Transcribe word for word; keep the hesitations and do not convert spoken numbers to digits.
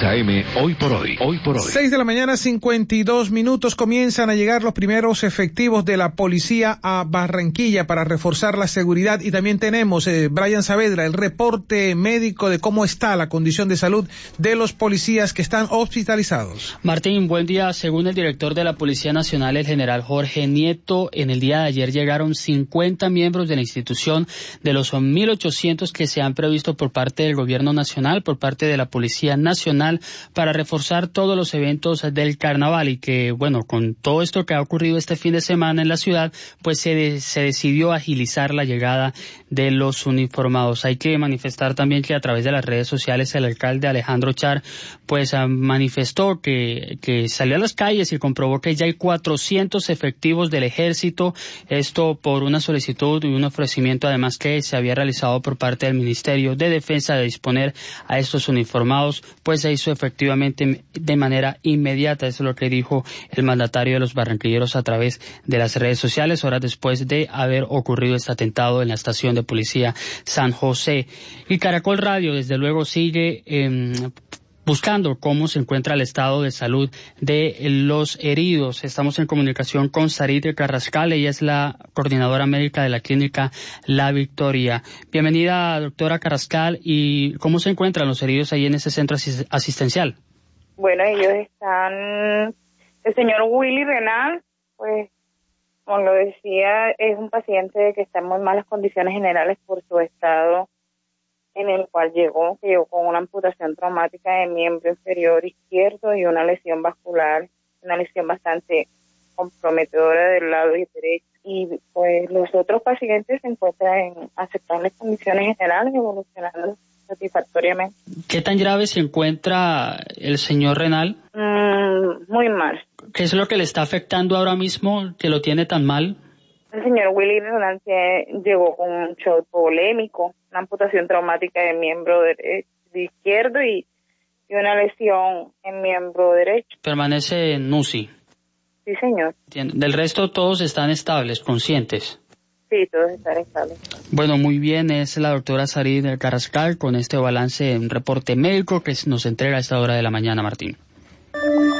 A M, hoy por hoy, hoy por hoy. seis de la mañana, cincuenta y dos minutos, comienzan a llegar los primeros efectivos de la policía a Barranquilla para reforzar la seguridad, y también tenemos, eh, Brian Saavedra, el reporte médico de cómo está la condición de salud de los policías que están hospitalizados. Martín, buen día. Según el director de la Policía Nacional, el general Jorge Nieto, en el día de ayer llegaron cincuenta miembros de la institución de los mil ochocientos que se han previsto por parte del gobierno nacional, por parte de la Policía Nacional, para reforzar todos los eventos del carnaval, y que, bueno, con todo esto que ha ocurrido este fin de semana en la ciudad, pues se, de, se decidió agilizar la llegada de los uniformados. Hay que manifestar también que a través de las redes sociales el alcalde Alejandro Char pues manifestó que, que salió a las calles y comprobó que ya hay cuatrocientos efectivos del ejército, esto por una solicitud y un ofrecimiento además que se había realizado por parte del Ministerio de Defensa de disponer a estos uniformados, pues se hizo efectivamente de manera inmediata. Eso es lo que dijo el mandatario de los barranquilleros a través de las redes sociales, horas después de haber ocurrido este atentado en la estación de policía San José. Y Caracol Radio desde luego sigue eh, buscando cómo se encuentra el estado de salud de los heridos. Estamos en comunicación con Sarit Carrascal, ella es la coordinadora médica de la clínica La Victoria. Bienvenida, doctora Carrascal, y ¿cómo se encuentran los heridos ahí en ese centro asist- asistencial? Bueno, ellos están, el señor Willy Renal, pues, como lo decía, es un paciente que está en muy malas condiciones generales por su estado en el cual llegó, que llegó con una amputación traumática de miembro inferior izquierdo y una lesión vascular, una lesión bastante comprometedora del lado derecho. Y pues los otros pacientes se encuentran en aceptables condiciones generales, evolucionando satisfactoriamente. ¿Qué tan grave se encuentra el señor Renal? Mm, muy mal. ¿Qué es lo que le está afectando ahora mismo que lo tiene tan mal? El señor Willy Renal llegó con un shock polémico, una amputación traumática de miembro derecho, de izquierdo y, y una lesión en miembro derecho. Permanece en U C I. Sí, señor. Del resto todos están estables, conscientes. Sí, todos están estables. Bueno, muy bien, es la doctora Sarit Carrascal con este balance, un reporte médico que nos entrega a esta hora de la mañana, Martín.